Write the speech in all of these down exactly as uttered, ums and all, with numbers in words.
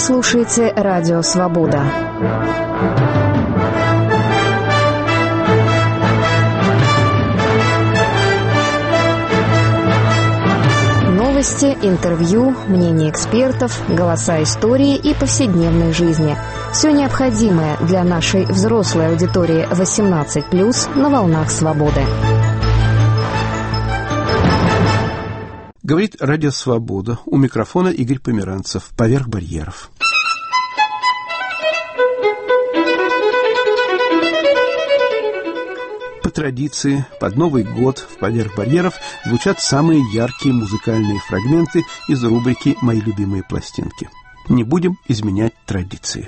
слушаете «Радио Свобода». Новости, интервью, мнения экспертов, голоса истории и повседневной жизни. Все необходимое для нашей взрослой аудитории восемнадцать плюс на волнах свободы. Говорит «Радио Свобода». У микрофона Игорь Померанцев. «Поверх барьеров». По традиции, под Новый год в «Поверх барьеров» звучат самые яркие музыкальные фрагменты из рубрики «Мои любимые пластинки». Не будем изменять традиции.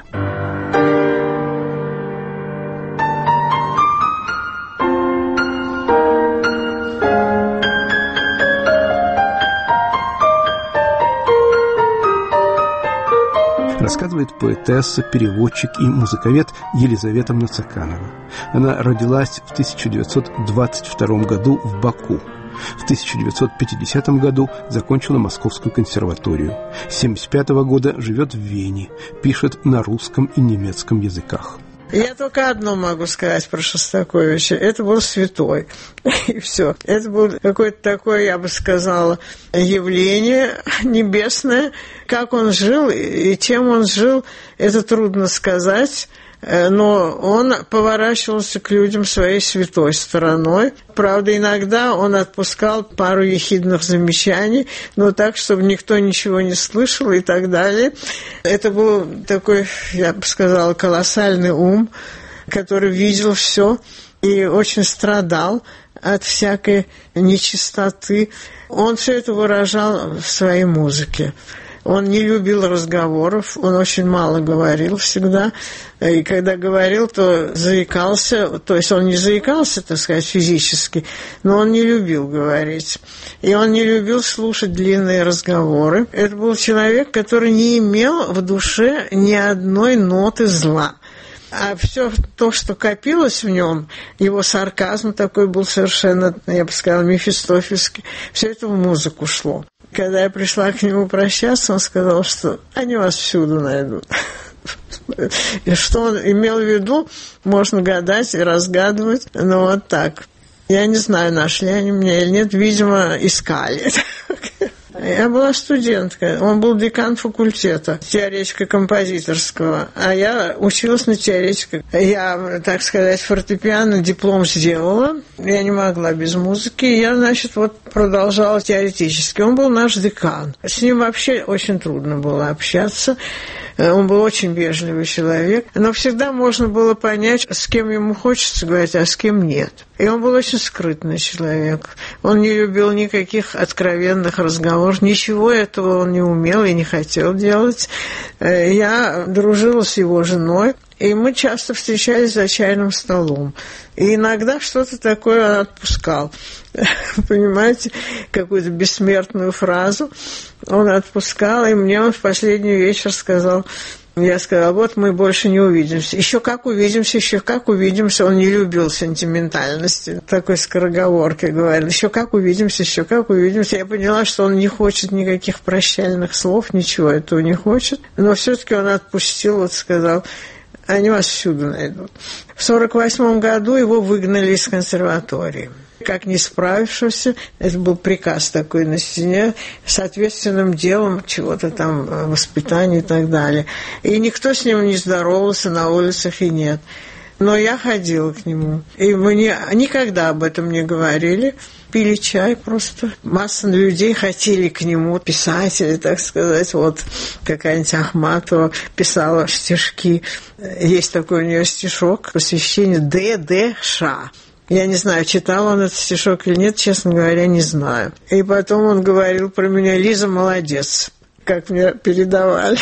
Рассказывает поэтесса, переводчик и музыковед Елизавета Нацаканова. Она родилась в тысяча девятьсот двадцать втором году в Баку. В тысяча девятьсот пятидесятом году закончила Московскую консерваторию. С семьдесят пятого года живет в Вене, пишет на русском и немецком языках. Я только одно могу сказать про Шостаковича. Это был святой. И все. Это было какое-то такое, я бы сказала, явление небесное. Как он жил и чем он жил, это трудно сказать. Но он поворачивался к людям своей святой стороной. Правда, иногда он отпускал пару ехидных замечаний, но так, чтобы никто ничего не слышал и так далее. Это был такой, я бы сказала, колоссальный ум, который видел все и очень страдал от всякой нечистоты. Он все это выражал в своей музыке. Он не любил разговоров, он очень мало говорил всегда. И когда говорил, то заикался, то есть он не заикался, так сказать, физически, но он не любил говорить. И он не любил слушать длинные разговоры. Это был человек, который не имел в душе ни одной ноты зла. А все то, что копилось в нем, его сарказм такой был совершенно, я бы сказала, мефистофельский, все это в музыку шло. Когда я пришла к нему прощаться, он сказал, что они вас всюду найдут. И что он имел в виду, можно гадать и разгадывать, но вот так. Я не знаю, нашли они меня или нет, видимо, искали. Я была студенткой, он был декан факультета теоретико-композиторского, а я училась на теоретико. Я, так сказать, фортепиано диплом сделала, я не могла без музыки, я, значит, вот продолжала теоретически. Он был наш декан. С ним вообще очень трудно было общаться. Он был очень вежливый человек, но всегда можно было понять, с кем ему хочется говорить, а с кем нет. И он был очень скрытный человек. Он не любил никаких откровенных разговоров, ничего этого он не умел и не хотел делать. Я дружила с его женой, и мы часто встречались за чайным столом. И иногда что-то такое он отпускал. Понимаете, какую-то бессмертную фразу он отпускал, и мне он в последний вечер сказал, я сказала, вот мы больше не увидимся. Еще как увидимся, еще как увидимся. Он не любил сентиментальности, такой скороговоркой говорил. Еще как увидимся, еще как увидимся. Я поняла, что он не хочет никаких прощальных слов, ничего этого не хочет. Но все-таки он отпустил, вот сказал, они вас всюду найдут. В сорок восьмом году его выгнали из консерватории. Как не справившегося, это был приказ такой на стене, с ответственным делом чего-то там, воспитания и так далее. И никто с ним не здоровался на улицах и нет. Но я ходила к нему. И мне никогда об этом не говорили. Пили чай просто. Масса людей хотели к нему, писатели, так сказать. Вот какая-нибудь Ахматова писала стишки. Есть такой у нее стишок, посвящение Д Д Ш. Я не знаю, читал он этот стишок или нет, честно говоря, не знаю. И потом он говорил про меня, Лиза молодец, как мне передавали.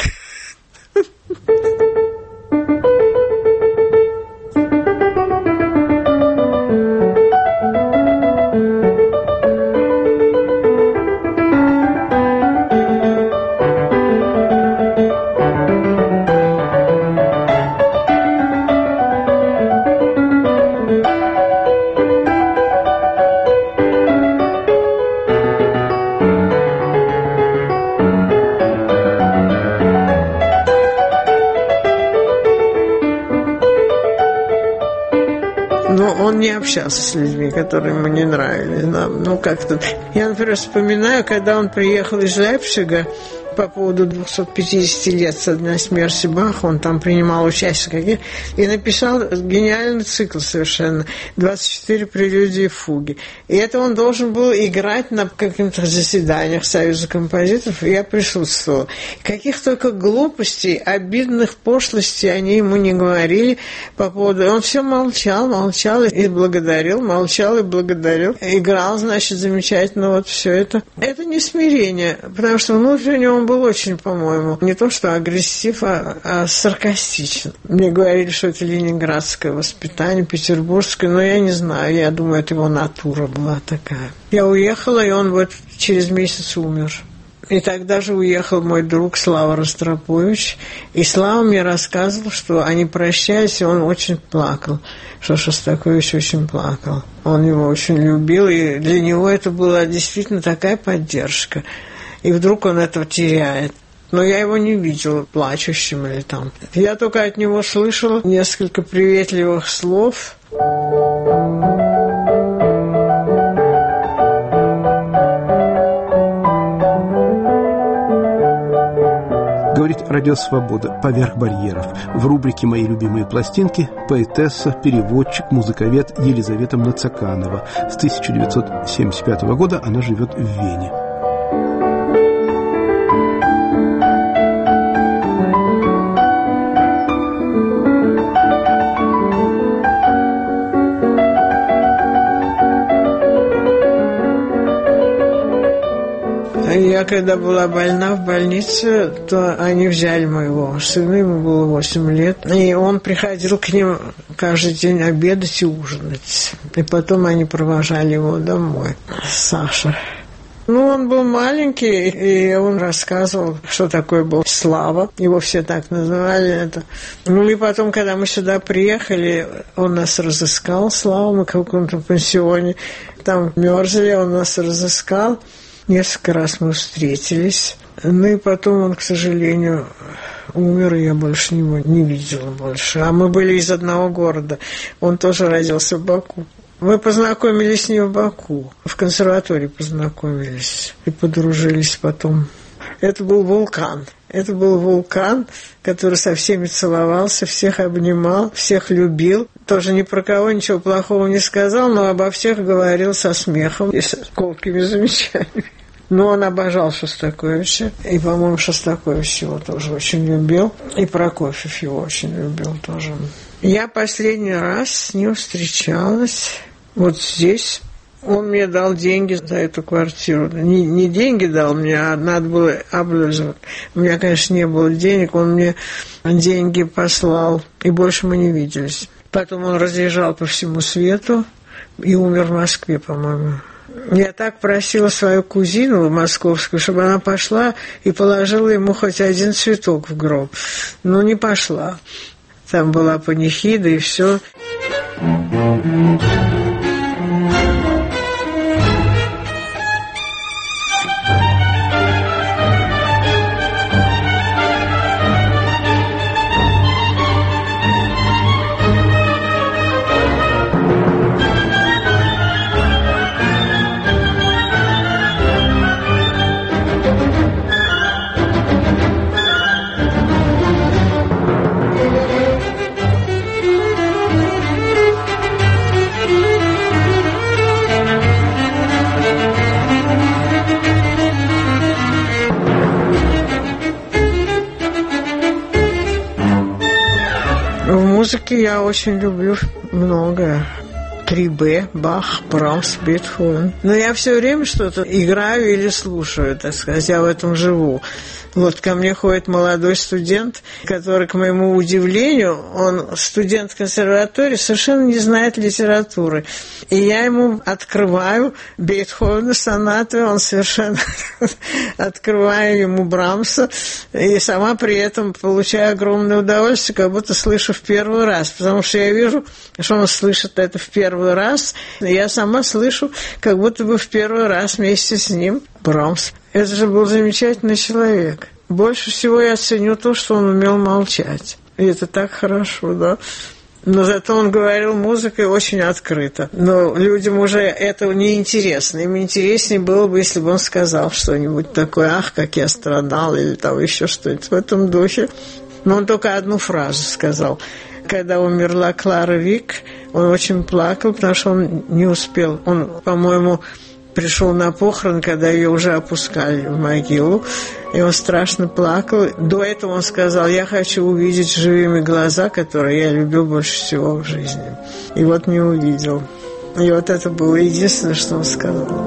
он не общался с людьми, которые ему не нравились. Ну, как-то... Я, например, вспоминаю, когда он приехал из Лейпцига по поводу двухсот пятидесяти лет со дня смерти Баха, он там принимал участие и написал гениальный цикл совершенно, двадцать четыре прелюдии и фуги. И это он должен был играть на каких-то заседаниях Союза композиторов, и я присутствовала. Каких только глупостей, обидных пошлостей они ему не говорили по поводу... Он все молчал, молчал и благодарил, молчал и благодарил. Играл, значит, замечательно, вот все это. Это не смирение, потому что внутренне он был очень, по-моему, не то что агрессив, а, а саркастичен. Мне говорили, что это ленинградское воспитание, петербургское, но я не знаю, я думаю, это его натура была такая. Я уехала, и он вот через месяц умер. И тогда же уехал мой друг Слава Ростропович, и Слава мне рассказывал, что они прощались, и он очень плакал, что Шостакович очень плакал. Он его очень любил, и для него это была действительно такая поддержка. И вдруг он это теряет. Но я его не видела плачущим или там. Я только от него слышала несколько приветливых слов. Говорит «Радио Свобода» поверх барьеров. В рубрике «Мои любимые пластинки» поэтесса, переводчик, музыковед Елизавета Мнацаканова. С тысяча девятьсот семьдесят пятого года она живет в Вене. Я когда была больна в больнице, то они взяли моего сына, ему было восемь лет, и он приходил к ним каждый день обедать и ужинать. И потом они провожали его домой, Саша. Ну, он был маленький, и он рассказывал, что такое был Слава. Его все так называли это. Ну, и потом, когда мы сюда приехали, он нас разыскал, Слава, мы в каком-то пансионе там мерзли, он нас разыскал. Несколько раз мы встретились. Ну, и потом он, к сожалению, умер, и я больше его не видела больше. А мы были из одного города. Он тоже родился в Баку. Мы познакомились с ним в Баку. В консерватории познакомились. И подружились потом. Это был вулкан. Это был вулкан, который со всеми целовался, всех обнимал, всех любил. Тоже ни про кого ничего плохого не сказал, но обо всех говорил со смехом и с колкими замечаниями. Но он обожал Шостаковича. И, по-моему, Шостакович его тоже очень любил. И Прокофьев его очень любил тоже. Я последний раз с ним встречалась вот здесь. Он мне дал деньги за эту квартиру. Не, не деньги дал мне, а надо было облизывать. У меня, конечно, не было денег. Он мне деньги послал. И больше мы не виделись. Потом он разъезжал по всему свету и умер в Москве, по-моему. Я так просила свою кузину московскую, чтобы она пошла и положила ему хоть один цветок в гроб. Но не пошла. Там была панихида и все. В музыке я очень люблю многое. три бэ, Бах, Брамс, Бетховен. Но я все время что-то играю или слушаю, так сказать, я в этом живу. Вот ко мне ходит молодой студент, который, к моему удивлению, он студент консерватории, совершенно не знает литературы. И я ему открываю Бетховена сонаты, он совершенно открываю ему Брамса, и сама при этом получаю огромное удовольствие, как будто слышу в первый раз, потому что я вижу, что он слышит это в первый раз, и я сама слышу, как будто бы в первый раз вместе с ним Брамс. Это же был замечательный человек. Больше всего я ценю то, что он умел молчать. И это так хорошо, да. Но зато он говорил музыкой очень открыто. Но людям уже это не интересно. Им интереснее было бы, если бы он сказал что-нибудь такое: ах, как я страдал, или там еще что-нибудь в этом духе. Но он только одну фразу сказал. Когда умерла Клара Вик, он очень плакал, потому что он не успел. Он, по-моему, пришел на похорон, когда ее уже опускали в могилу, и он страшно плакал. До этого он сказал: я хочу увидеть живыми глаза, которые я любил больше всего в жизни. И вот не увидел. И вот это было единственное, что он сказал.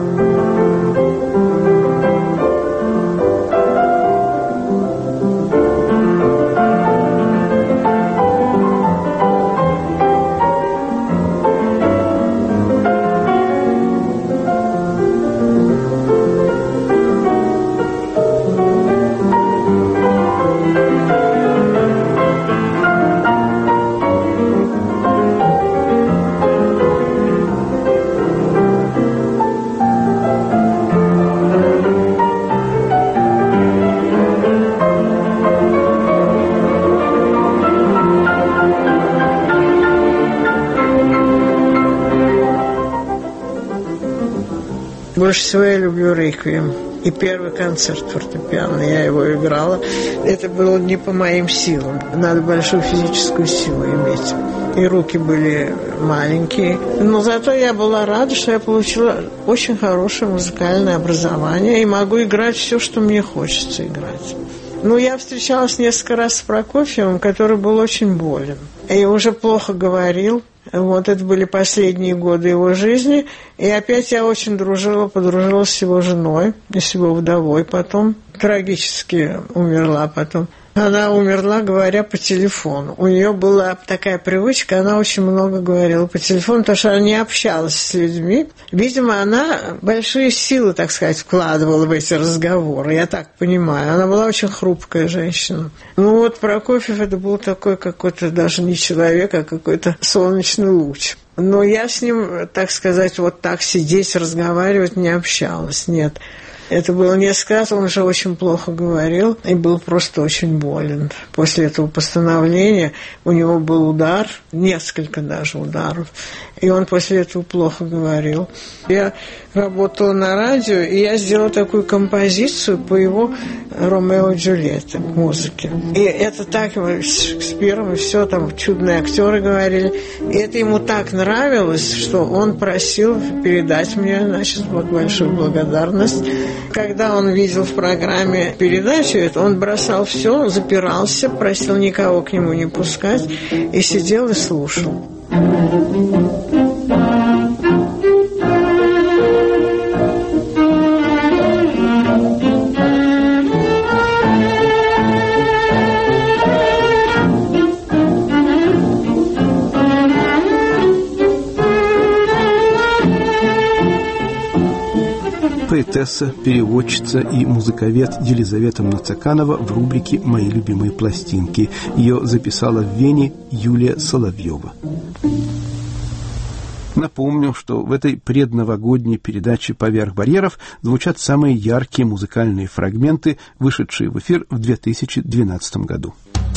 Больше всего я люблю «Реквием». И первый концерт фортепианный, я его играла. Это было не по моим силам. Надо большую физическую силу иметь. И руки были маленькие. Но зато я была рада, что я получила очень хорошее музыкальное образование и могу играть все, что мне хочется играть. Ну, я встречалась несколько раз с Прокофьевым, который был очень болен. И уже плохо говорил. Вот это были последние годы его жизни. И опять я очень дружила, подружилась с его женой, с его вдовой потом. Трагически умерла потом. Она умерла, говоря по телефону. У нее была такая привычка, она очень много говорила по телефону, потому что она не общалась с людьми. Видимо, она большие силы, так сказать, вкладывала в эти разговоры, я так понимаю. Она была очень хрупкая женщина. Ну вот Прокофьев это был такой какой-то даже не человек, а какой-то солнечный луч. Но я с ним, так сказать, вот так сидеть, разговаривать не общалась, нет. Это было несколько раз, он уже очень плохо говорил и был просто очень болен. После этого постановления у него был удар, несколько даже ударов, и он после этого плохо говорил. Я работала на радио, и я сделала такую композицию по его «Ромео и Джульетте» музыке. И это так, с Шекспиром, и все, там чудные актеры говорили. И это ему так нравилось, что он просил передать мне, значит, вот большую благодарность. Когда он видел в программе передачу эту, он бросал все, запирался, просил никого к нему не пускать, и сидел и слушал. Поэтесса, переводчица и музыковед Елизавета Мнацаканова в рубрике «Мои любимые пластинки». Ее записала в Вене Юлия Соловьева. Напомню, что в этой предновогодней передаче «Поверх барьеров» звучат самые яркие музыкальные фрагменты, вышедшие в эфир в две тысячи двенадцатом году.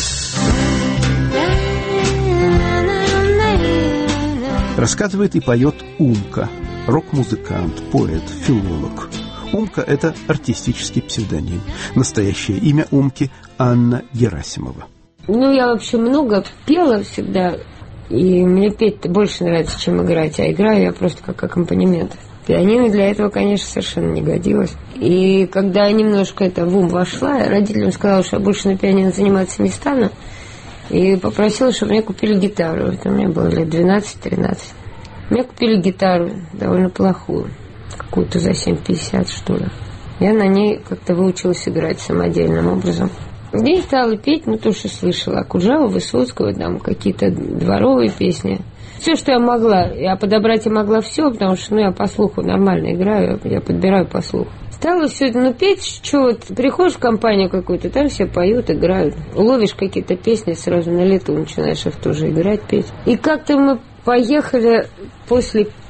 Рассказывает и поет Умка. Рок-музыкант, поэт, филолог. Умка – это артистический псевдоним. Настоящее имя Умки – Анна Герасимова. Ну, я вообще много пела всегда, и мне петь больше нравится, чем играть. А играю я просто как аккомпанемент. Пианино для этого, конечно, совершенно не годилось. И когда я немножко это в ум вошла, я родителям сказала, что я больше на пианино заниматься не стану, и попросила, чтобы мне купили гитару. Это мне было лет двенадцать-тринадцать. Мне купили гитару довольно плохую, какую-то за семь пятьдесят, что ли. Я на ней как-то выучилась играть самодельным образом. И стала петь, ну, то, что слышала. Акуджаву, Высоцкого, там, какие-то дворовые песни. Все, что я могла. Я подобрать я могла все, потому что, ну, я по слуху нормально играю, я подбираю по слуху. Стала все это, ну, петь, что вот, приходишь в компанию какую-то, там все поют, играют. Уловишь какие-то песни, сразу на лету начинаешь их тоже играть, петь. И как-то мы поехали после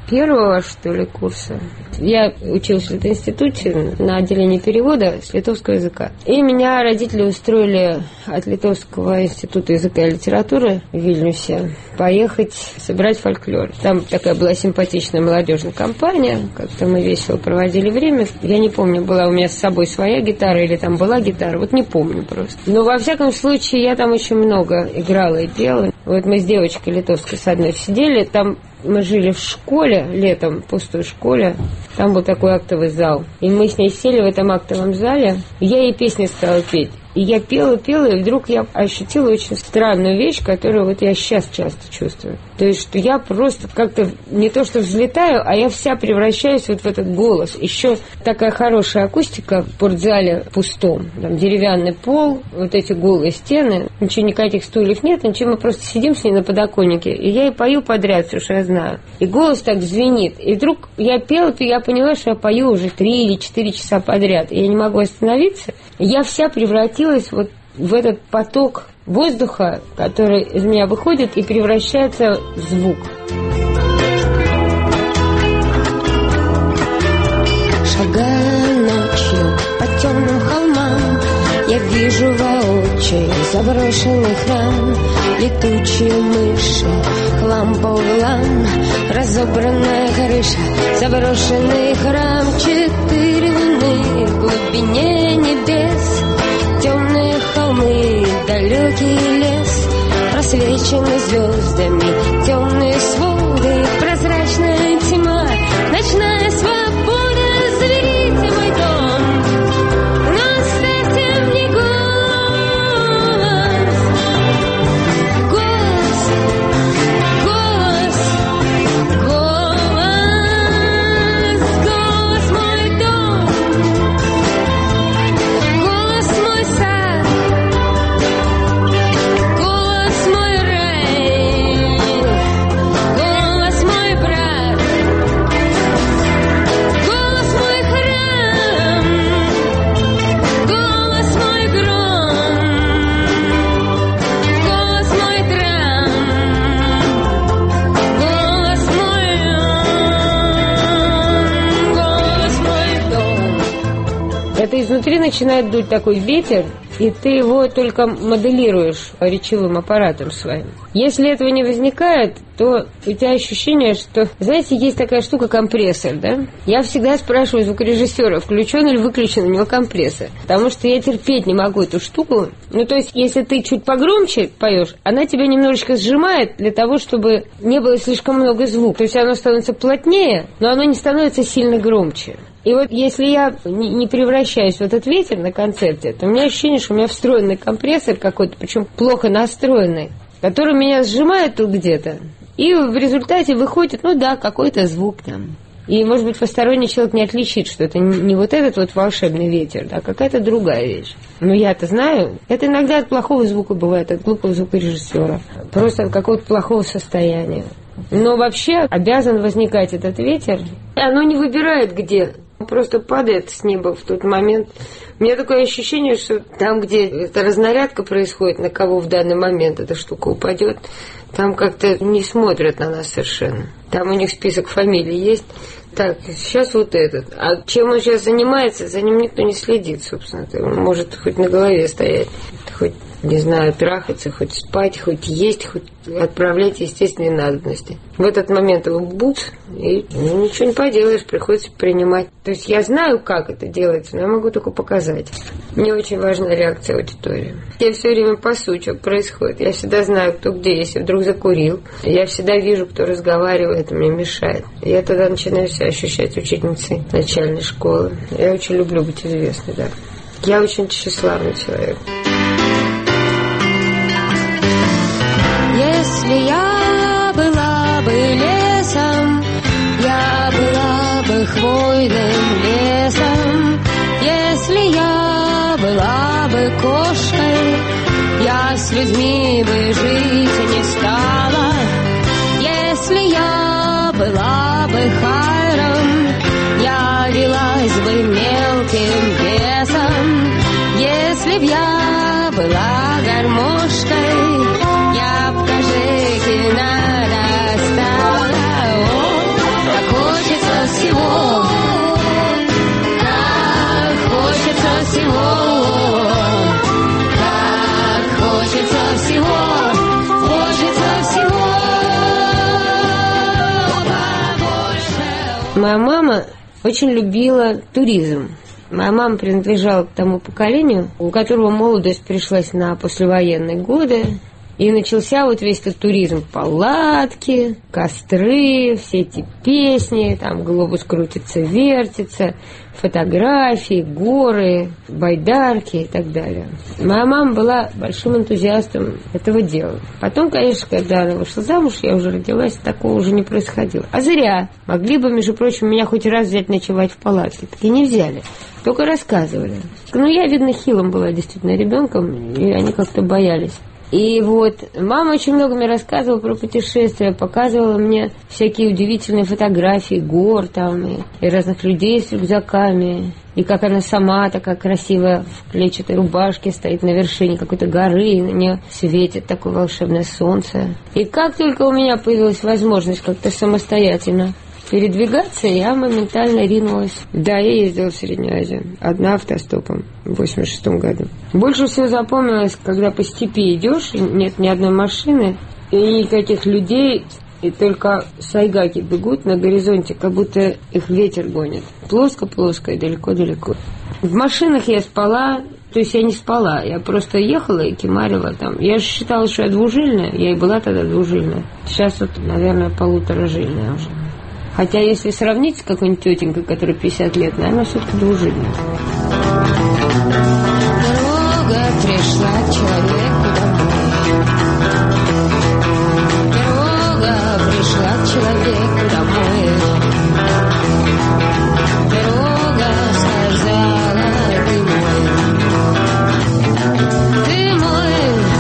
первого, что ли, курса. Я училась в институте на отделении перевода с литовского языка. И меня родители устроили от Литовского института языка и литературы в Вильнюсе поехать собирать фольклор. Там такая была симпатичная молодежная компания. Как-то мы весело проводили время. Я не помню, была у меня с собой своя гитара или там была гитара. Вот не помню просто. Но во всяком случае я там очень много играла и пела. Вот мы с девочкой литовской с одной сидели. Там мы жили в школе, летом, в пустой школе. Там был такой актовый зал. И мы с ней сели в этом актовом зале. Я ей песни стала петь. И я пела, пела, и вдруг я ощутила очень странную вещь, которую вот я сейчас часто чувствую. То есть, что я просто как-то не то что взлетаю, а я вся превращаюсь вот в этот голос. Еще такая хорошая акустика в спортзале пустом. Там деревянный пол, вот эти голые стены. Ничего, никаких стульев нет, ничего, мы просто сидим с ней на подоконнике. И я и пою подряд все, что я знаю. И голос так звенит. И вдруг я пела, и я поняла, что я пою уже три или четыре часа подряд. И я не могу остановиться. И я вся превратилась вот в этот поток воздуха, который из меня выходит и превращается в звук. Шагая ночью по темным холмам, я вижу воочию заброшенный храм, летучие мыши, хлам по углам, разобранная крыша, заброшенный храм, четыре луны в глубине небес, темные холмы, далекий лес, просвеченный звездами, темные своды, прозрачная тьма, ночная свобода, зовите мой дом, но оставьте мне голос, голос, голос, голос, голос мой дом, голос мой сад, голос мой рай, голос мой брат, голос мой храм, голос мой гром, голос мой трам, голос мой ум, голос мой дом. Это изнутри начинает дуть такой ветер, и ты его только моделируешь речевым аппаратом своим. Если этого не возникает, то у тебя ощущение, что, знаете, есть такая штука компрессор, да? Я всегда спрашиваю звукорежиссера, включен или выключен у него компрессор, потому что я терпеть не могу эту штуку. Ну, то есть, если ты чуть погромче поешь, она тебя немножечко сжимает для того, чтобы не было слишком много звука. То есть, оно становится плотнее, но оно не становится сильно громче. И вот если я не, не превращаюсь в этот ветер на концерте, то у меня ощущение, что у меня встроенный компрессор какой-то, причем плохо настроенный, который меня сжимает тут где-то. И в результате выходит, ну да, какой-то звук там. И, может быть, посторонний человек не отличит, что это не вот этот вот волшебный ветер, а какая-то другая вещь. Но я-то знаю, это иногда от плохого звука бывает, от глупого звукорежиссера, просто от какого-то плохого состояния. Но вообще обязан возникать этот ветер, и оно не выбирает где. Просто падает с неба в тот момент. У меня такое ощущение, что там, где эта разнарядка происходит, на кого в данный момент эта штука упадет, там как-то не смотрят на нас совершенно. Там у них список фамилий есть. Так, сейчас вот этот. А чем он сейчас занимается, за ним никто не следит, собственно. Он может хоть на голове стоять, хоть, не знаю, трахаться, хоть спать, хоть есть, хоть отправлять естественные надобности. В этот момент его бут, и ну, ничего не поделаешь, приходится принимать. То есть я знаю, как это делается, но я могу только показать. Мне очень важна реакция аудитории. Я все время пасу, что происходит. Я всегда знаю, кто где, если вдруг закурил. Я всегда вижу, кто разговаривает, мне мешает. Я тогда начинаю себя ощущать учительницей начальной школы. Я очень люблю быть известной, да. Я очень тщеславный человек. Если я была бы лесом, я была бы хвойным лесом. Если я была бы кошкой, я с людьми бы жить не стала. Если я была бы хайром, я велась бы мелким бесом. Если б я была гармошкой, я б кожики нарастала. О, очень любила туризм. Моя мама принадлежала к тому поколению, у которого молодость пришлась на послевоенные годы. И начался вот весь этот туризм. Палатки, костры, все эти песни, там глобус крутится, вертится, фотографии, горы, байдарки и так далее. Моя мама была большим энтузиастом этого дела. Потом, конечно, когда она вышла замуж, я уже родилась, такого уже не происходило. А зря. Могли бы, между прочим, меня хоть раз взять ночевать в палатке. Так и не взяли. Только рассказывали. Ну, я, видно, хилым была действительно ребенком, и они как-то боялись. И вот мама очень много мне рассказывала про путешествия, показывала мне всякие удивительные фотографии гор там, и, и разных людей с рюкзаками, и как она сама такая красивая в клетчатой рубашке стоит на вершине какой-то горы, и на нее светит такое волшебное солнце. И как только у меня появилась возможность как-то самостоятельно передвигаться, я моментально ринулась. Да, я ездила в Среднюю Азию. Одна автостопом в восемьдесят шестом году. Больше всего запомнилось, когда по степи идешь, и нет ни одной машины, и никаких людей, и только сайгаки бегут на горизонте, как будто их ветер гонит. Плоско-плоско и далеко-далеко. В машинах я спала, то есть я не спала, я просто ехала и кемарила там. Я же считала, что я двужильная, я и была тогда двужильная. Сейчас вот, наверное, полуторажильная уже. Хотя, если сравнить с какой-нибудь тетенькой, которая пятьдесят лет, наверное, все-таки двужильная. Дорога пришла к человеку домой. Дорога пришла к человеку домой. Дорога сказала: ты мой. Ты мой.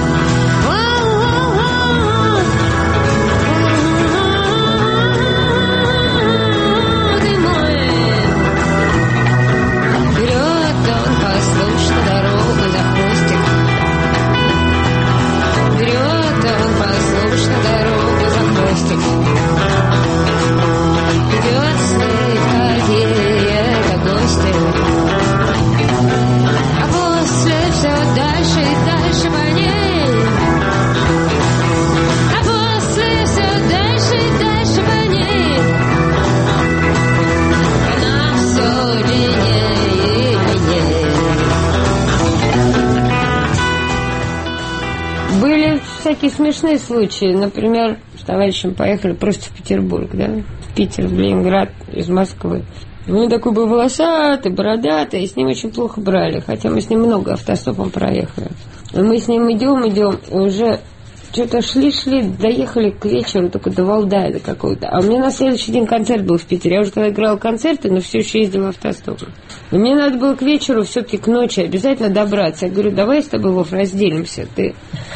Всякие смешные случаи. Например, с товарищем поехали просто в Петербург, да, в Питер, в Ленинград из Москвы. Он такой был волосатый, бородатый, и с ним очень плохо брали, хотя мы с ним много автостопом проехали. И мы с ним идем, идем, и уже что-то шли-шли, доехали к вечеру, только до Валдая до какого-то. А у меня на следующий день концерт был в Питере. Я уже тогда играла концерты, но все еще ездила автостопом. И мне надо было к вечеру, все-таки к ночи обязательно добраться. Я говорю: давай с тобой, Вов, разделимся. Ты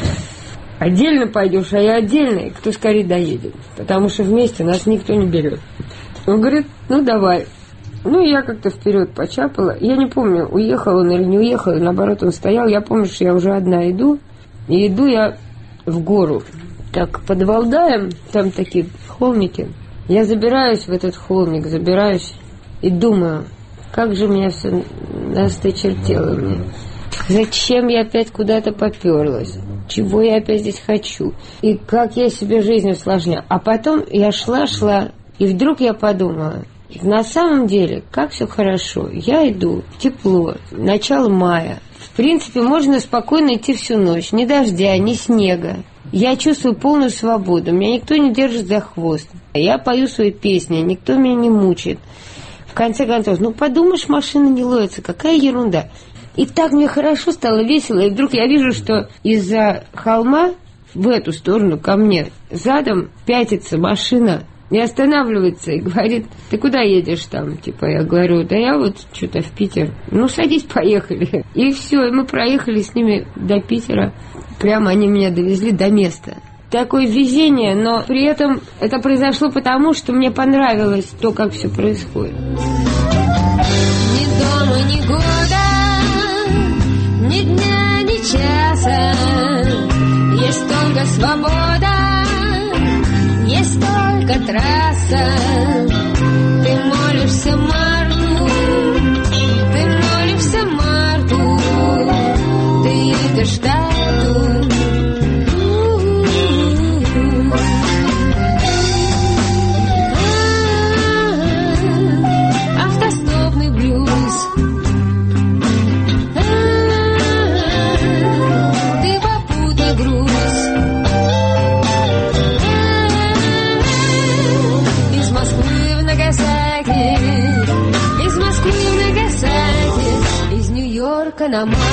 отдельно пойдешь, а я отдельно, и кто скорее доедет. Потому что вместе нас никто не берет. Он говорит: ну давай. Ну, я как-то вперед почапала. Я не помню, уехал он или не уехал, наоборот, он стоял. Я помню, что я уже одна иду, и иду я в гору. Так, под Валдаем, там такие холмики. Я забираюсь в этот холмик, забираюсь и думаю, как же меня все насточертело мне. Зачем я опять куда-то поперлась? Чего я опять здесь хочу? И как я себе жизнь усложняю? А потом я шла-шла, и вдруг я подумала, на самом деле, как все хорошо. Я иду, тепло, начало мая. В принципе, можно спокойно идти всю ночь. Ни дождя, ни снега. Я чувствую полную свободу. Меня никто не держит за хвост. Я пою свои песни, никто меня не мучает. В конце концов, ну подумаешь, машина не ловится, какая ерунда. И так мне хорошо стало, весело. И вдруг я вижу, что из-за холма в эту сторону ко мне задом пятится машина. И останавливается и говорит: ты куда едешь там? Типа, я говорю: да я вот что-то в Питер. Ну, садись, поехали. И все, и мы проехали с ними до Питера. Прямо они меня довезли до места. Такое везение, но при этом это произошло потому, что мне понравилось то, как все происходит. Ни дома, ни года, ни дня, ни часа. Есть только свобода, есть только трасса. Ты молишься марту, ты молишься марту, ты едешь дату. Нью-Йорка на Марс.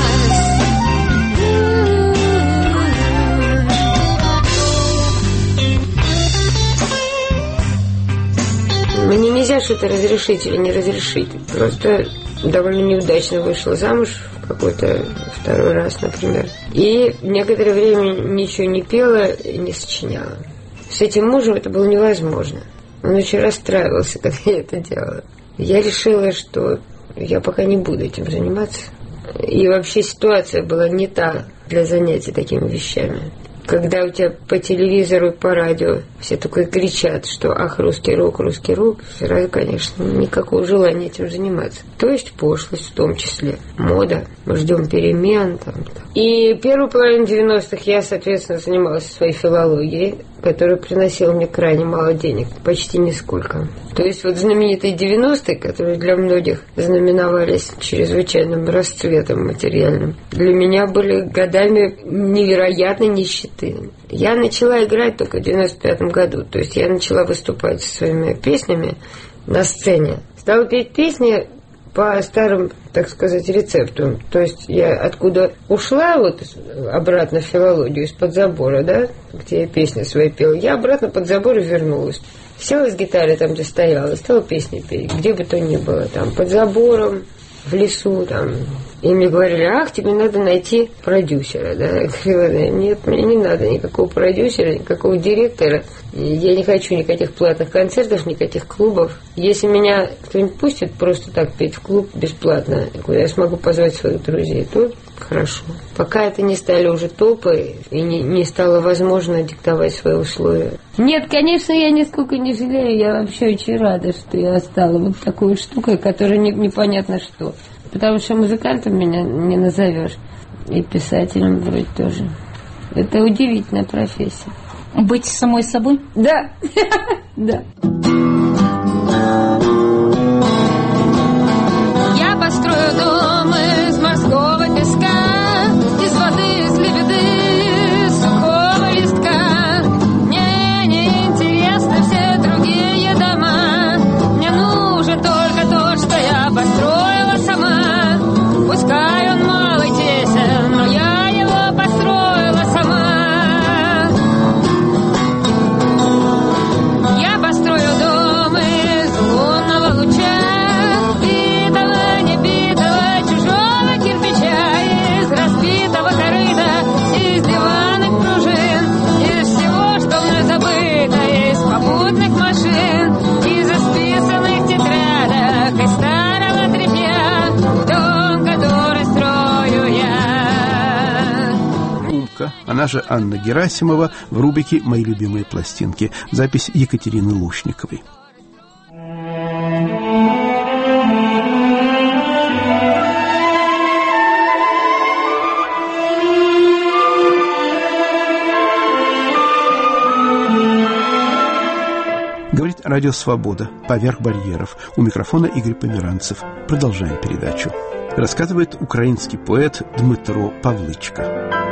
Мне нельзя что-то разрешить или не разрешить. Просто довольно неудачно вышла замуж в какой-то второй раз, например. И некоторое время ничего не пела и не сочиняла. С этим мужем это было невозможно. Он очень расстраивался, когда я это делала. Я решила, что я пока не буду этим заниматься. И вообще ситуация была не та для занятий такими вещами. Когда у тебя по телевизору и по радио все только кричат, что ах, русский рок, русский рок, сразу, конечно, никакого желания этим заниматься. То есть пошлость в том числе, мода, мы ждем перемен. Там, там. И первую половину девяностых я, соответственно, занималась своей филологией, которая приносила мне крайне мало денег, почти нисколько. То есть вот знаменитые девяностые, которые для многих знаменовались чрезвычайным расцветом материальным, для меня были годами невероятной нищеты. Я начала играть только в девяносто пятом году, то есть я начала выступать со своими песнями на сцене. Стала петь песни по старым, так сказать, рецептам. То есть я откуда ушла вот обратно в филологию, из-под забора, да, где я песни свои пела, я обратно под забор и вернулась. Села с гитарой там, где стояла, стала песни петь, где бы то ни было, там, под забором, в лесу, там. И мне говорили, ах, тебе надо найти продюсера, да. Я говорила, нет, мне не надо никакого продюсера, никакого директора. Я не хочу никаких платных концертов, никаких клубов. Если меня кто-нибудь пустит просто так петь в клуб бесплатно, куда я смогу позвать своих друзей, то хорошо. Пока это не стали уже толпы и не, не стало возможно диктовать свои условия. Нет, конечно, я нисколько не жалею. Я вообще очень рада, что я стала вот такой штукой, которая не, непонятно что. Потому что музыкантом меня не назовешь. И писателем вроде тоже. Это удивительная профессия. Быть самой собой? Да. Да. Я построю дом из морского песка, из воды, из лебеды, сухого листка. Мне не интересны все другие дома. Мне нужно только то, что я построила сама. Пускай он малый тесен, но я его построила сама. Я построю дом из лунного луча, битого, небитого, чужого кирпича, из разбитого корыта, из диванных пружин, из всего, что мной забыто, из попутных машин, из исписанных тетрадок, из старого тряпья, дом, который строю я. Умка, она же Анна Герасимова, в рубрике «Мои любимые пластинки». Запись Екатерины Лушниковой. Говорит Радио Свобода. Поверх барьеров. У микрофона Игорь Померанцев. Продолжаем передачу. Рассказывает украинский поэт Дмитро Павличка.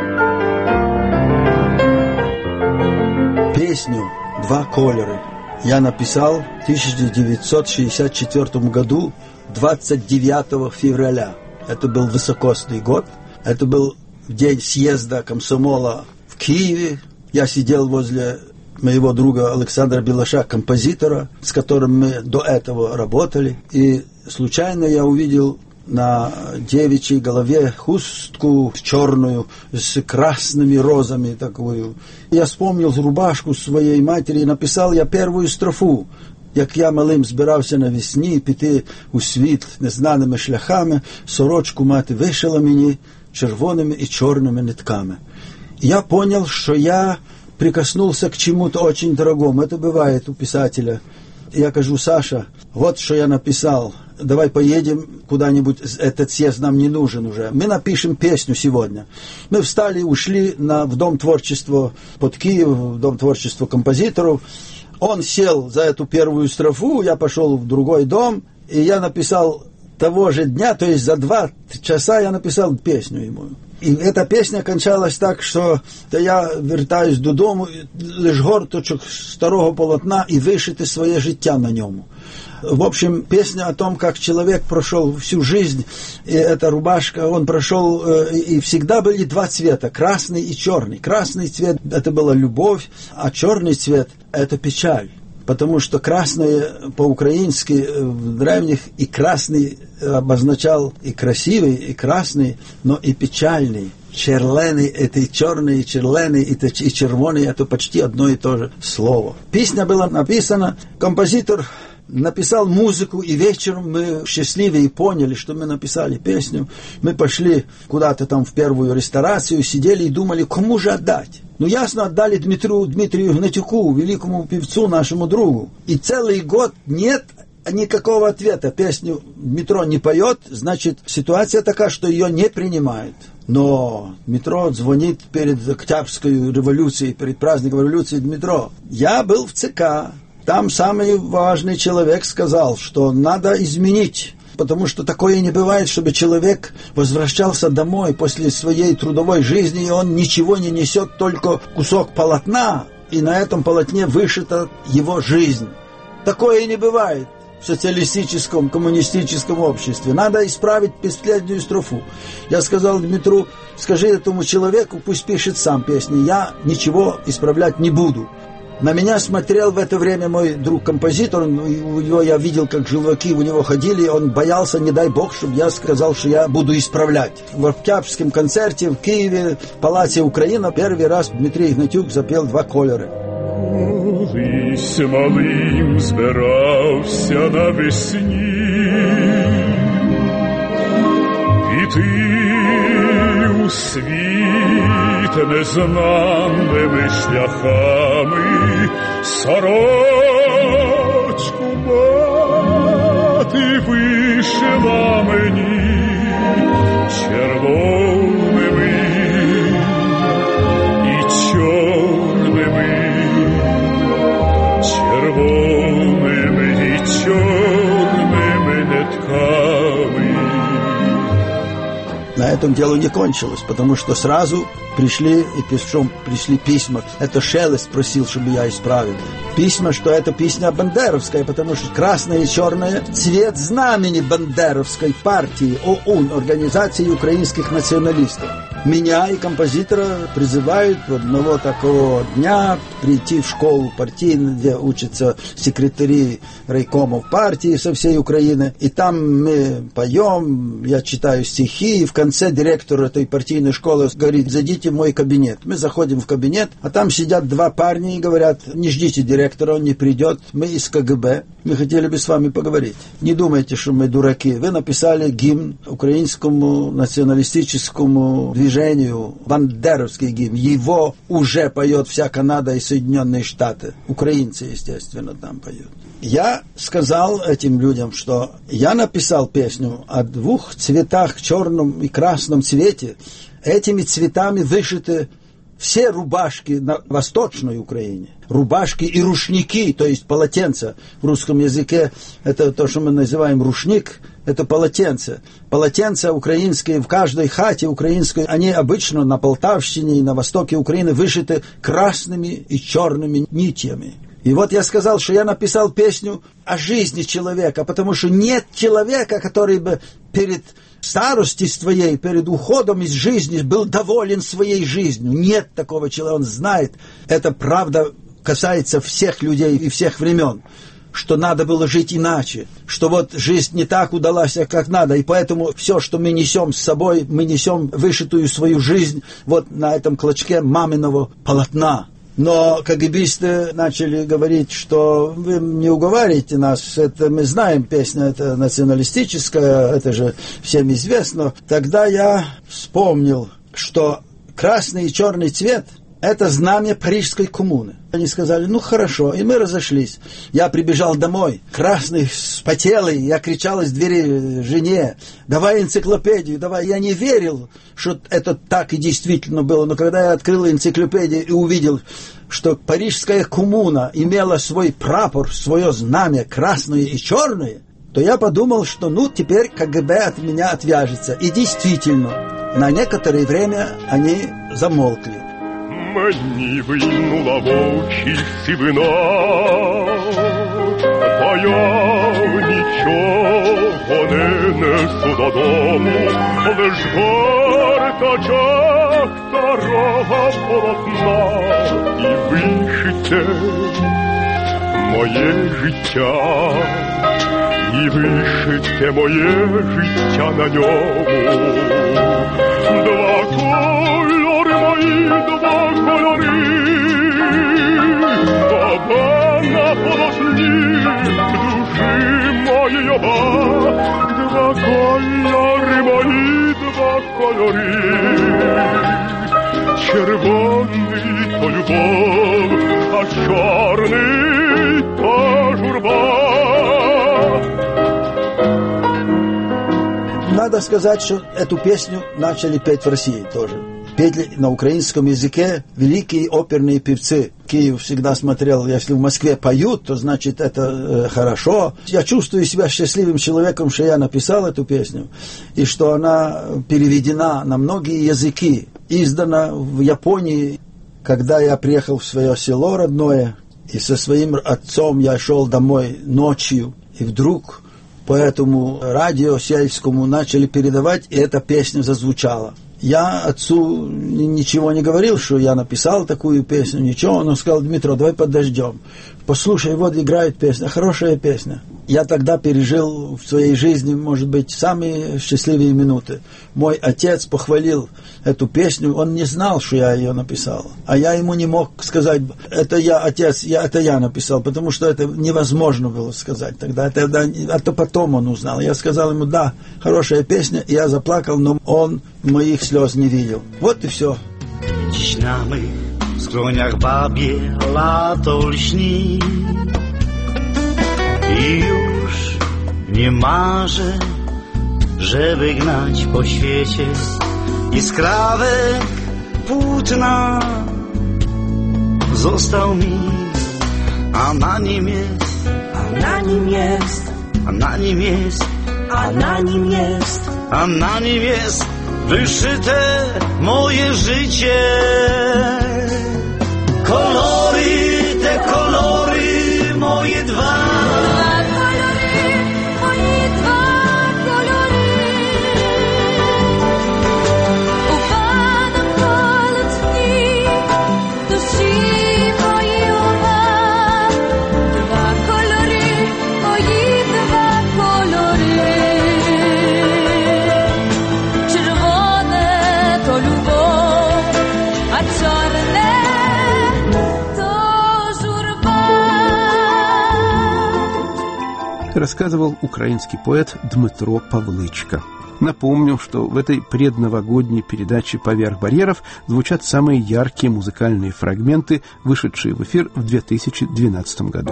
Песню «Два колеры» я написал в тысяча девятьсот шестьдесят четвёртом году, двадцать девятого февраля. Это был високосный год. Это был день съезда комсомола в Киеве. Я сидел возле моего друга Александра Белаша, композитора, с которым мы до этого работали. И случайно я увидел на девичьей голове хустку черную с красными розами такую. Я вспомнил рубашку своей матери и написал я первую строфу. Як я малим збирався навесні піти у світ незнаними шляхами, сорочку мати вишила мені червоними и черными нитками. Я понял, что я прикоснулся к чему-то очень дорогому. Это бывает у писателя. Я кажу, Саша, вот что я написал. Давай поедем куда-нибудь, этот съезд нам не нужен уже. Мы напишем песню сегодня. Мы встали, ушли на, в Дом творчества под Киев, в Дом творчества композиторов. Он сел за эту первую строфу, я пошел в другой дом, и я написал того же дня, то есть за два часа я написал песню ему. И эта песня кончалась так, что да я вертаюсь додому, лиш горточок старого полотна и вишити своє життя на ньому. В общем, песня о том, как человек прошел всю жизнь, и эта рубашка, он прошел, и всегда были два цвета, красный и черный. Красный цвет – это была любовь, а черный цвет – это печаль. Потому что красное по-украински в древних и красный обозначал и красивый, и красный, но и печальный. Черленый – это и черный, и черленый, и червоный – это почти одно и то же слово. Песня была написана, композитор написал музыку, и вечером мы счастливы и поняли, что мы написали песню. Мы пошли куда-то там в первую ресторацию, сидели и думали, кому же отдать. Ну, ясно, отдали Дмитрию, Дмитрию Гнатюку, великому певцу, нашему другу. И целый год нет никакого ответа. Песню Дмитро не поет, значит, ситуация такая, что ее не принимают. Но Дмитро звонит перед Октябрьской революцией, перед праздником революции. Дмитро, я был в ЦК. Там самый важный человек сказал, что надо изменить, потому что такое не бывает, чтобы человек возвращался домой после своей трудовой жизни, и он ничего не несет, только кусок полотна, и на этом полотне вышита его жизнь. Такое не бывает в социалистическом, коммунистическом обществе. Надо исправить последнюю строфу. Я сказал Дмитру, скажи этому человеку, пусть пишет сам песни, я ничего исправлять не буду. На меня смотрел в это время мой друг-композитор, у него я видел, как желваки у него ходили, он боялся, не дай бог, чтобы я сказал, что я буду исправлять. В Октябрьском концерте в Киеве, в Палаце Украина, первый раз Дмитрий Гнатюк запел «Два кольори». Колись малим збирався навесні, і ти у світ незнаними шляхами сорочку мати вишила мені червоними і чорними, червоними і чорними нитками. На этом дело не кончилось, потому что сразу пришли, и причем пришли письма. Это Шелест просил, чтобы я исправил. Письма, что это песня бандеровская, потому что красное и черное – цвет знамени бандеровской партии ОУН, Организации украинских националистов. Меня и композитора призывают в одного такого дня прийти в школу партийную, где учатся секретари райкомов партии со всей Украины. И там мы поем, я читаю стихи, и в конце директор этой партийной школы говорит, зайдите в мой кабинет. Мы заходим в кабинет, а там сидят два парня и говорят, не ждите директора, он не придет, мы из КГБ, мы хотели бы с вами поговорить. Не думайте, что мы дураки. Вы написали гимн украинскому националистическому движению, бандеровский гимн. Его уже поет вся Канада и Соединенные Штаты. Украинцы, естественно, там поют. Я сказал этим людям, что я написал песню о двух цветах, черном и красном цвете. Этими цветами вышиты все рубашки на Восточной Украине. Рубашки и рушники, то есть полотенца. В русском языке это то, что мы называем рушник, это полотенце. Полотенца украинские в каждой хате украинской, они обычно на Полтавщине и на востоке Украины вышиты красными и черными нитями. И вот я сказал, что я написал песню о жизни человека, потому что нет человека, который бы перед старостью своей, перед уходом из жизни был доволен своей жизнью. Нет такого человека, он знает. Это правда касается всех людей и всех времен, что надо было жить иначе, что вот жизнь не так удалась, как надо, и поэтому все, что мы несем с собой, мы несем вышитую свою жизнь вот на этом клочке маминого полотна. Но кагибисты начали говорить, что вы не уговариваете нас, это мы знаем, песня это националистическая, это же всем известно. Тогда я вспомнил, что красный и черный цвет – это знамя Парижской коммуны. Они сказали, ну хорошо, и мы разошлись. Я прибежал домой, красный, вспотелый, я кричал из двери жене, давай энциклопедию, давай. Я не верил, что это так и действительно было, но когда я открыл энциклопедию и увидел, что Парижская коммуна имела свой прапор, свое знамя, красное и черное, то я подумал, что ну теперь КГБ от меня отвяжется. И действительно, на некоторое время они замолкли. Мені вийнула в очі сивина, та я нічого не несу додому, лиш гортачок старого полотна і вишите моє життя, і вишите моє життя на ньому. Два кольори мої, два кольори, оба на полотні душі мої оба. Два кольори мої, два кольори, червоний то любов, а чорний то журба. Надо сказать, что эту песню начали петь в России тоже. Пели на украинском языке великие оперные певцы. Киев всегда смотрел, если в Москве поют, то значит это э, хорошо. Я чувствую себя счастливым человеком, что я написал эту песню, и что она переведена на многие языки, издана в Японии. Когда я приехал в свое село родное, и со своим отцом я шел домой ночью, и вдруг по этому радио сельскому начали передавать, и эта песня зазвучала. Я отцу ничего не говорил, что я написал такую песню, ничего. Он сказал: Дмитро, давай подождем. Послушай, вот играет песня, хорошая песня. Я тогда пережил в своей жизни, может быть, самые счастливые минуты. Мой отец похвалил эту песню, он не знал, что я ее написал. А я ему не мог сказать: это я, отец, я, это я написал, потому что это невозможно было сказать тогда. Это, это потом он узнал. Я сказал ему: да, хорошая песня, и я заплакал, но он моих слез не видел. Вот и все. Dziś na mych skroniach babie lato lśni i już nie marzę, żeby gnać po świecie i skrawek płótna został mi, a na nim jest, a na nim jest, a na nim jest, a na nim jest, a na nim jest wyszyte moje życie. Kolory, te kolory, moje dwa. Dwa kolory, moje dwa kolory. Upadam polotni, duszy mojej oba. Dwa kolory, moje dwa kolory. Czerwone to любов, а czarne рассказывал украинский поэт Дмитро Павлычко. Напомню, что в этой предновогодней передаче «Поверх барьеров» звучат самые яркие музыкальные фрагменты, вышедшие в эфир в две тысячи двенадцатом году.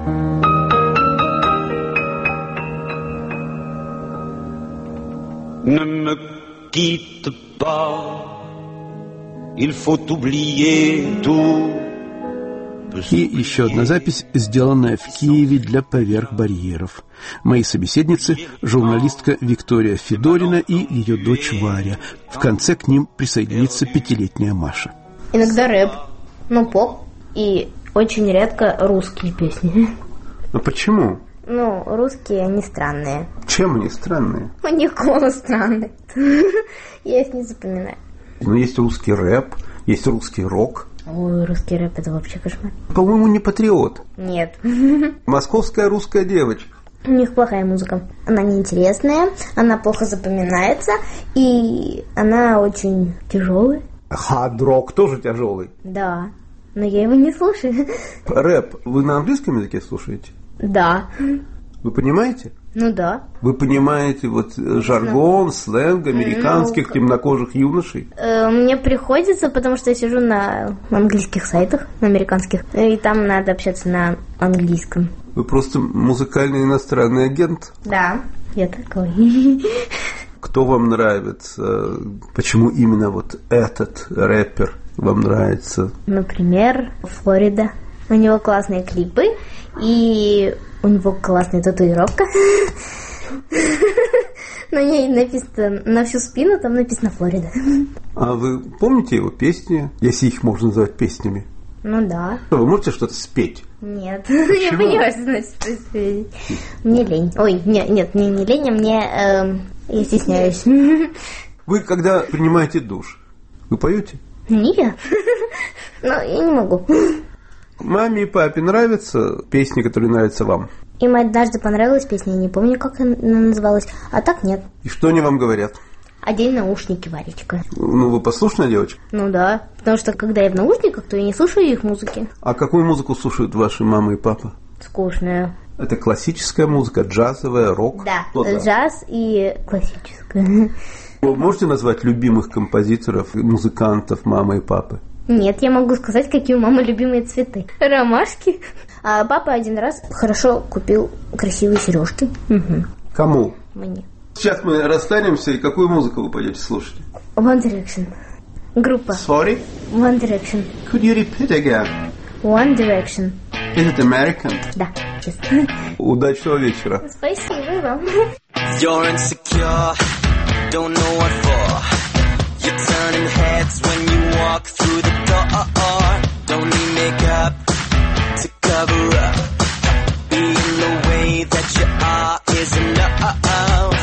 Ne me quitte pas, il faut oublier tout. И еще одна запись, сделанная в Киеве для «Поверх барьеров». Мои собеседницы – журналистка Виктория Федорина и ее дочь Варя. В конце к ним присоединится пятилетняя Маша. Иногда рэп, ну поп и очень редко русские песни. А почему? Ну, русские, они странные. Чем они странные? У них голос странный. Я их не запоминаю. Ну, есть русский рэп, есть русский рок. Ой, русский рэп – это вообще кошмар. По-моему, не патриот. Нет. Московская русская девочка. У них плохая музыка. Она неинтересная, она плохо запоминается, и она очень тяжелая. Хард-рок тоже тяжелый. Да, но я его не слушаю. Рэп вы на английском языке слушаете? Да. Вы понимаете? Ну да. Вы понимаете вот жаргон, сленг американских ну, темнокожих юношей? Э, мне приходится, потому что я сижу на английских сайтах, на американских, и там надо общаться на английском. Вы просто музыкальный иностранный агент? Да, я такой. Кто вам нравится? Почему именно вот этот рэпер вам нравится? Например, Флорида. У него классные клипы, и у него классная татуировка. На ней написано на всю спину, там написано Флорида. А вы помните его песни, если их можно назвать песнями? Ну да. Вы можете что-то спеть? Нет. Я понимаю, что значит спеть. Мне лень. Ой, не, нет, мне не лень, а мне... Эм, я стесняюсь. Вы когда принимаете душ, вы поете? Нет. Ну, я не могу. Маме и папе нравятся песни, которые нравятся вам? Им однажды понравилась песня, я не помню, как она называлась, а так нет. И что они вам говорят? Одень наушники, Варечка. Ну, вы послушная девочка? Ну да, потому что когда я в наушниках, то я не слушаю их музыки. А какую музыку слушают ваши мама и папа? Скучную. Это классическая музыка, джазовая, рок? Да, Что-то? Джаз и классическая. Вы можете назвать любимых композиторов, музыкантов мамы и папы? Нет, я могу сказать, какие у мамы любимые цветы. Ромашки. А папа один раз хорошо купил красивые сережки. Угу. Кому? Мне. Сейчас мы расстанемся, и какую музыку вы пойдете слушать? One Direction. Группа. Sorry? One Direction. Could you repeat again? One Direction. Is it American? Да, честно. Удачного вечера. Спасибо и вам. You're insecure, don't know what for. You're turning heads when you walk through the door. Don't need makeup to cover up. Being the way that you are is enough.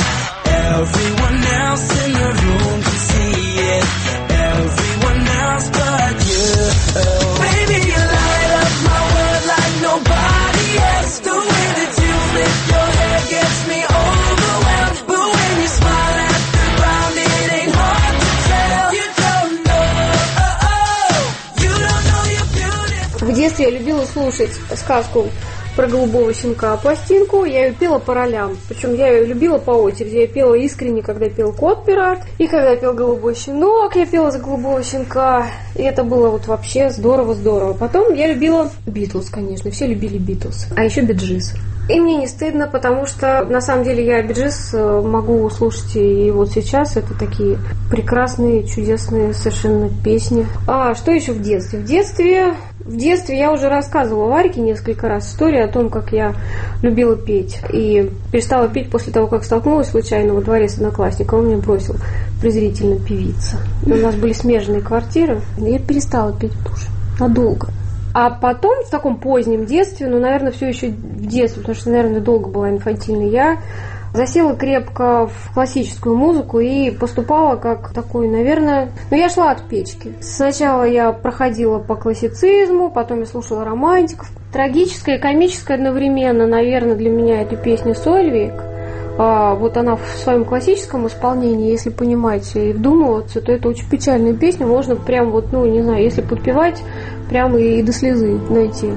Everyone else in the room can see it. Everyone else but you. Baby, you light up my world like nobody else. The way that you lift your hair gets me overwhelmed. But when you smile at the ground, it ain't hard to tell. You don't know, oh, oh, you don't know you're beautiful. В детстве я любила слушать сказку про голубого щенка, пластинку, я ее пела по ролям. Причем я ее любила по очереди. Я пела искренне, когда пел Кот Пират, и когда пел Голубой щенок, я пела за Голубого щенка. И это было вот вообще здорово-здорово. Потом я любила Битлз, конечно, все любили Битлз. А еще Би-Джис. И мне не стыдно, потому что на самом деле я Би-Джис могу слушать и вот сейчас. Это такие прекрасные, чудесные совершенно песни. А что еще в детстве? В детстве... В детстве я уже рассказывала Варьке несколько раз историю о том, как я любила петь. И перестала петь после того, как столкнулась случайно во дворе с одноклассником. Он меня бросил презрительно певица. И у нас были смежные квартиры. И я перестала петь в душе. Надолго. А потом, в таком позднем детстве, ну, наверное, все еще в детстве, потому что, наверное, долго была инфантильной, я засела крепко в классическую музыку и поступала как такой, наверное... Ну, я шла от печки. Сначала я проходила по классицизму, потом я слушала романтиков. Трагическая и комическая одновременно, наверное, для меня это песня «Сольвейк». А вот она в своем классическом исполнении, если понимать и вдумываться, то это очень печальная песня. Можно прям вот, ну, не знаю, если подпевать, прямо и до слезы найти.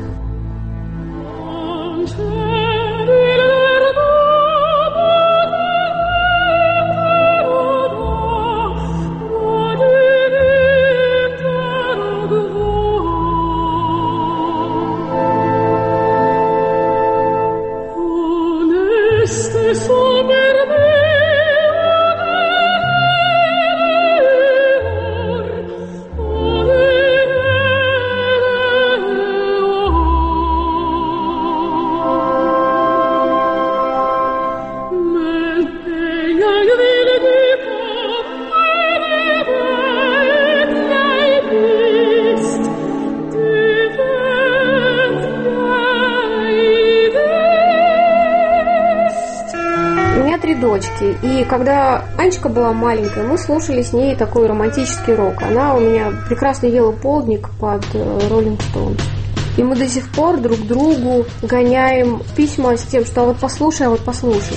И когда Анечка была маленькая, мы слушали с ней такой романтический рок. Она у меня прекрасно ела полдник под Rolling Stones. И мы до сих пор друг другу гоняем письма с тем, что а вот послушай, а вот послушай.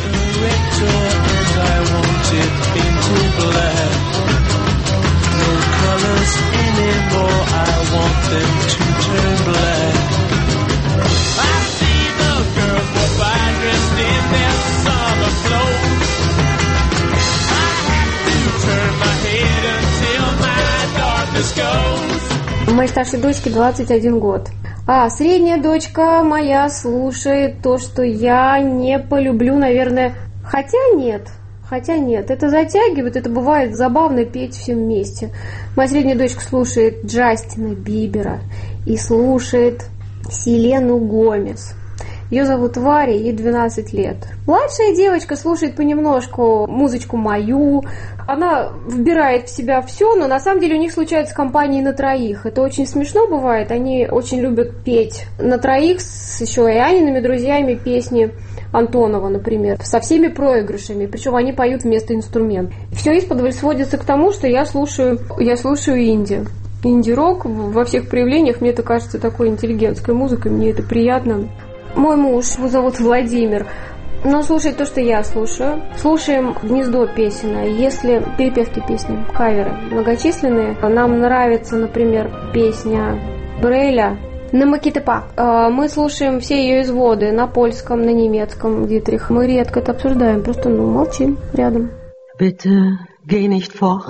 Моей старшей дочке двадцать один год. А средняя дочка моя слушает то, что я не полюблю, наверное. Хотя нет, хотя нет. Это затягивает, это бывает забавно петь всем вместе. Моя средняя дочка слушает Джастина Бибера и слушает Селену Гомес. Ее зовут Варя, ей двенадцать лет. Младшая девочка слушает понемножку музычку мою. Она вбирает в себя все, но на самом деле у них случаются компании на троих. Это очень смешно бывает. Они очень любят петь на троих с еще и Аниными друзьями песни Антонова, например, со всеми проигрышами. Причем они поют вместо инструмента. Все исподволь сводится к тому, что я слушаю, я слушаю инди. Инди-рок во всех проявлениях. Мне это кажется такой интеллигентской музыкой. Мне это приятно. Мой муж, его зовут Владимир, но слушает то, что я слушаю. Слушаем гнездо песен. Если перепевки песни, каверы многочисленные. Нам нравится, например, песня Бреля «Намакитепа». Мы слушаем все ее изводы на польском, на немецком, Дитрих. Мы редко это обсуждаем, просто ну, молчим рядом. Bitte geh nicht fort,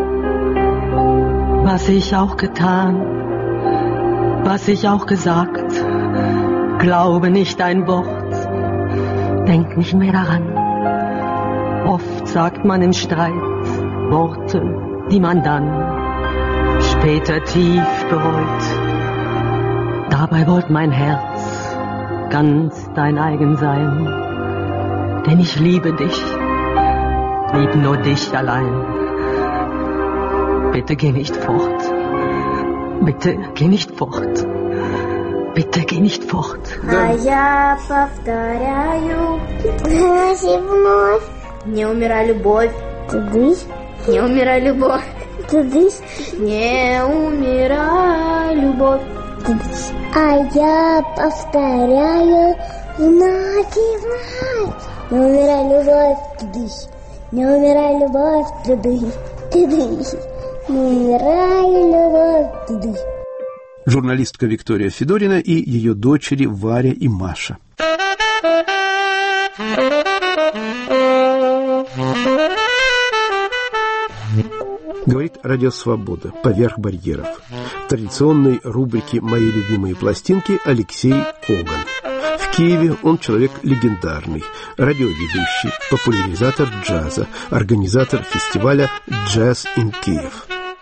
was ich auch getan, was ich auch gesagt, glaube nicht ein Wort, denk nicht mehr daran. Oft sagt man im Streit Worte, die man dann später tief bereut. Dabei wollte mein Herz ganz dein eigen sein, denn ich liebe dich, lieb nur dich allein. Bitte geh nicht fort, bitte geh nicht fort, bitte geh nicht fort. А я повторяю вновь и вновь. Не умирай, любовь. Тыдысь. Не умирай, любовь. Тыдысь. Не умирай, любовь. Тыдысь. А я повторяю вновь и вновь. Не умирай, любовь. Тыдысь. Не умирай, любовь. Тыдысь. Тыдысь. Не умирай, любовь. Тыдысь. Журналистка Виктория Федорина и ее дочери Варя и Маша. Говорит Радио Свобода «Поверх барьеров». В традиционной рубрике «Мои любимые пластинки» Алексей Коган. В Киеве он человек легендарный, радиоведущий, популяризатор джаза, организатор фестиваля «Джаз ин Киев».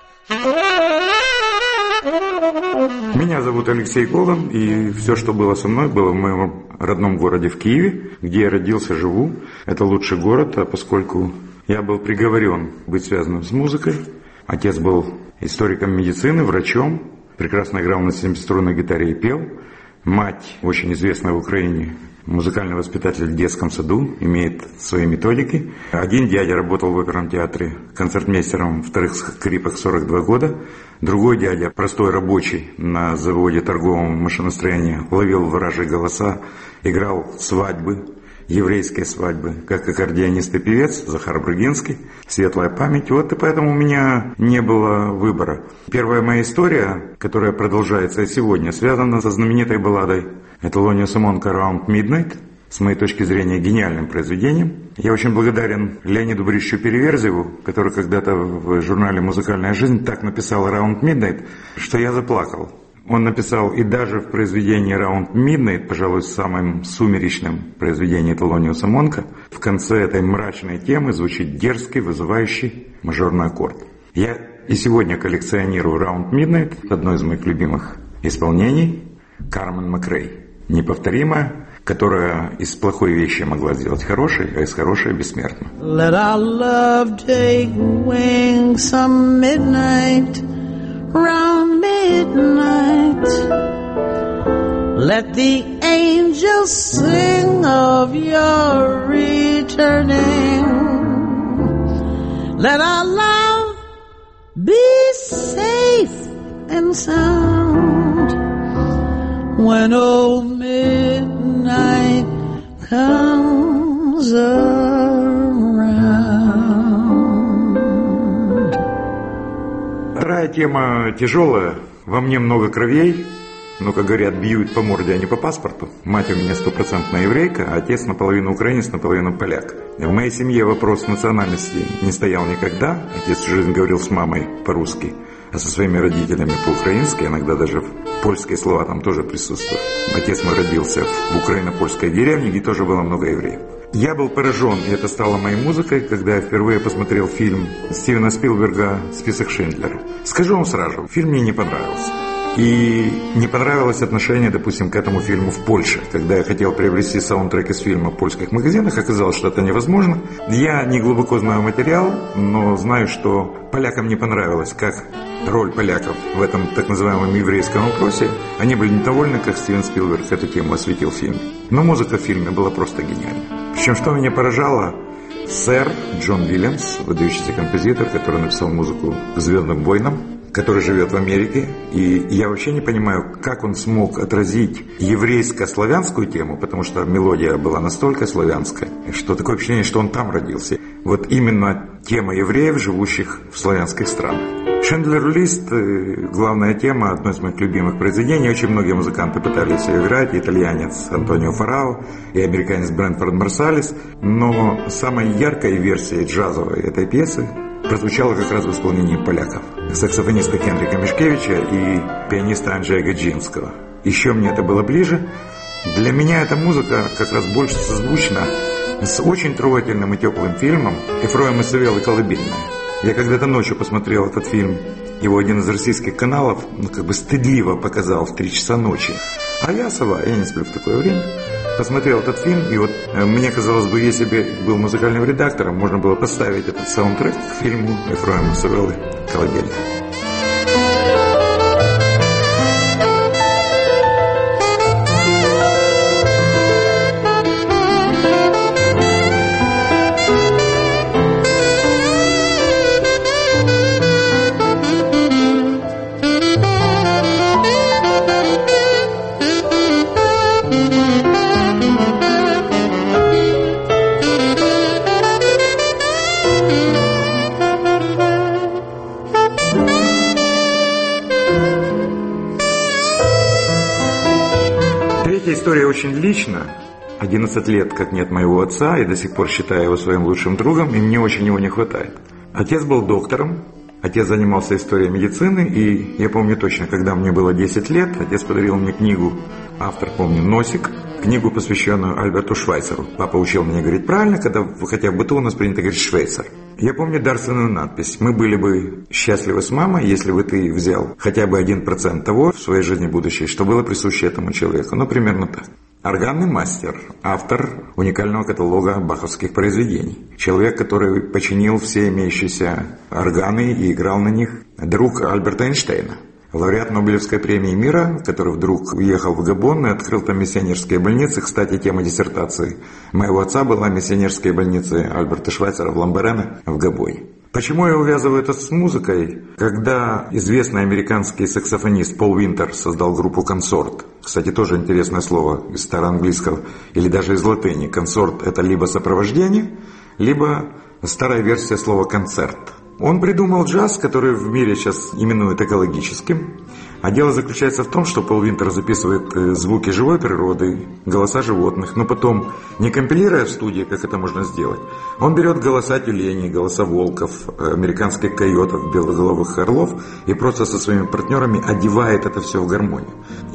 Меня зовут Алексей Коган, и все, что было со мной, было в моем родном городе в Киеве, где я родился, живу. Это лучший город, а поскольку я был приговорен быть связанным с музыкой. Отец был историком медицины, врачом, прекрасно играл на семиструнной гитаре и пел. Мать, очень известная в Украине, музыкальный воспитатель в детском саду, имеет свои методики. Один дядя работал в оперном театре концертмейстером в вторых скрипах сорок два года. Другой дядя, простой рабочий на заводе торгового машиностроения, ловил вражьи голоса, играл свадьбы, еврейские свадьбы, как аккордеонист и певец Захар Брагинский, светлая память. Вот и поэтому у меня не было выбора. Первая моя история, которая продолжается и сегодня, связана со знаменитой балладой Thelonious Monk «Around Midnight», с моей точки зрения гениальным произведением. Я очень благодарен Леониду Борисовичу Переверзеву, который когда-то в журнале «Музыкальная жизнь» так написал «Around Midnight», что я заплакал. Он написал и даже в произведении «Around Midnight», пожалуй, самым сумеречным произведением Thelonious Monk, в конце этой мрачной темы звучит дерзкий, вызывающий мажорный аккорд. Я и сегодня коллекционирую «Around Midnight», одно из моих любимых исполнений, Кармен Макрей. Неповторимая, которая из плохой вещи могла сделать хорошей, а из хорошей бессмертно. Let our love take wing some midnight, round midnight. Let the angels sing of your returning. Let our love be safe and sound when old midnight comes around. Вторая тема тяжелая. Во мне много кровей. Но, как говорят, бьют по морде, а не по паспорту. Мать у меня стопроцентная еврейка, а отец наполовину украинец, наполовину поляк. В моей семье вопрос национальности не стоял никогда. Отец всю жизнь говорил с мамой по-русски, а со своими родителями по-украински. Иногда даже польские слова там тоже присутствуют. Отец мой родился в украино-польской деревне, где тоже было много евреев. Я был поражен, и это стало моей музыкой, когда я впервые посмотрел фильм Стивена Спилберга «Список Шиндлера». Скажу вам сразу, фильм мне не понравился. И не понравилось отношение, допустим, к этому фильму в Польше. Когда я хотел приобрести саундтрек из фильма в польских магазинах, оказалось, что это невозможно. Я не глубоко знаю материал, но знаю, что полякам не понравилось, как роль поляков в этом так называемом еврейском вопросе. Они были недовольны, как Стивен Спилберг эту тему осветил в фильме. Но музыка в фильме была просто гениальна. Причем, что меня поражало, сэр Джон Уильямс, выдающийся композитор, который написал музыку к «Звездным войнам», который живет в Америке, и я вообще не понимаю, как он смог отразить еврейско-славянскую тему, потому что мелодия была настолько славянская, что такое впечатление, что он там родился. Вот именно тема евреев, живущих в славянских странах. «Шиндлер Лист» – главная тема, одно из моих любимых произведений. Очень многие музыканты пытались ее играть, и итальянец Антонио Фарао, и американец Брентфорд Марсалис, но самой яркой версией джазовой этой пьесы прозвучало как раз в исполнении поляков. Саксофониста Хенрика Мишкевича и пианиста Анджея Гаджинского. Еще мне это было ближе. Для меня эта музыка как раз больше созвучна с очень трогательным и теплым фильмом «Эфроим и Савелы колыбельная». Я когда-то ночью посмотрел этот фильм, его один из российских каналов, ну, как бы стыдливо показал в три часа ночи. А я, сова, я не сплю в такое время, посмотрел этот фильм, и вот э, мне казалось бы, если бы я был музыкальным редактором, можно было поставить этот саундтрек к фильму «Эфроим и Савелы колыбельная». История очень лична. одиннадцать лет, как нет моего отца, и до сих пор считаю его своим лучшим другом, и мне очень его не хватает. Отец был доктором, отец занимался историей медицины, и я помню точно, когда мне было десять лет, отец подарил мне книгу, автор, помню, «Носик», книгу, посвященную Альберту Швайцеру. Папа учил меня говорить правильно, когда, хотя в быту у нас принято говорить «Швейцер». Я помню дарственную надпись: «Мы были бы счастливы с мамой, если бы ты взял хотя бы один процент того в своей жизни будущей, что было присуще этому человеку». Ну, примерно так. Органный мастер, автор уникального каталога баховских произведений. Человек, который починил все имеющиеся органы и играл на них. Друг Альберта Эйнштейна. Лауреат Нобелевской премии мира, который вдруг уехал в Габон и открыл там миссионерские больницы. Кстати, тема диссертации моего отца была «Миссионерские больницы Альберта Швайцера в Ламберене в Габоне». Почему я увязываю это с музыкой? Когда известный американский саксофонист Пол Винтер создал группу «Консорт», кстати, тоже интересное слово из староанглийского или даже из латыни. «Консорт» — это либо сопровождение, либо старая версия слова «концерт». Он придумал джаз, который в мире сейчас именуют экологическим. А дело заключается в том, что Пол Винтер записывает звуки живой природы, голоса животных, но потом, не компилируя в студии, как это можно сделать, он берет голоса тюленей, голоса волков, американских койотов, белоголовых орлов и просто со своими партнерами одевает это все в гармонию.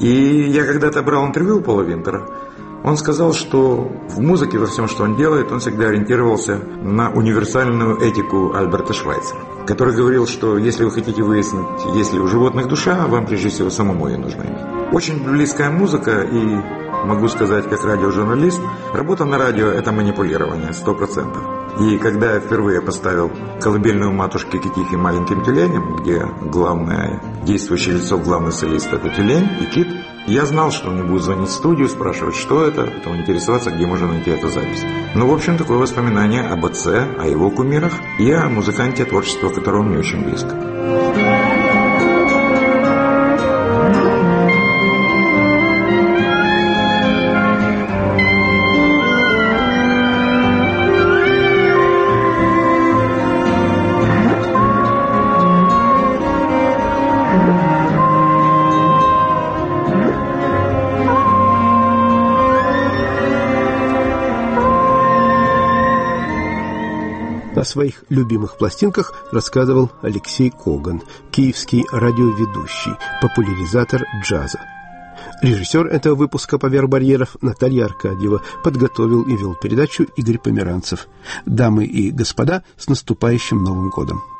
И я когда-то брал интервью у Пола Винтера. Он сказал, что в музыке, во всем, что он делает, он всегда ориентировался на универсальную этику Альберта Швайцера, который говорил, что если вы хотите выяснить, есть ли у животных душа, вам прежде всего самому ее нужно иметь. Очень близкая музыка, и могу сказать, как радиожурналист, работа на радио – это манипулирование, сто процентов. И когда я впервые поставил колыбельную матушки Китихи маленьким тюленем, где главное действующее лицо, главный солист – это тюлень и кит, я знал, что мне будут звонить в студию, спрашивать, что это, потом интересоваться, где можно найти эту запись. Ну, в общем, такое воспоминание об отце, о его кумирах и о музыканте, творчество которого мне очень близко. О своих любимых пластинках рассказывал Алексей Коган, киевский радиоведущий, популяризатор джаза. Режиссер этого выпуска «Поверх барьеров» Наталья Аркадьева, подготовил и вел передачу Игорь Померанцев. Дамы и господа, с наступающим Новым годом!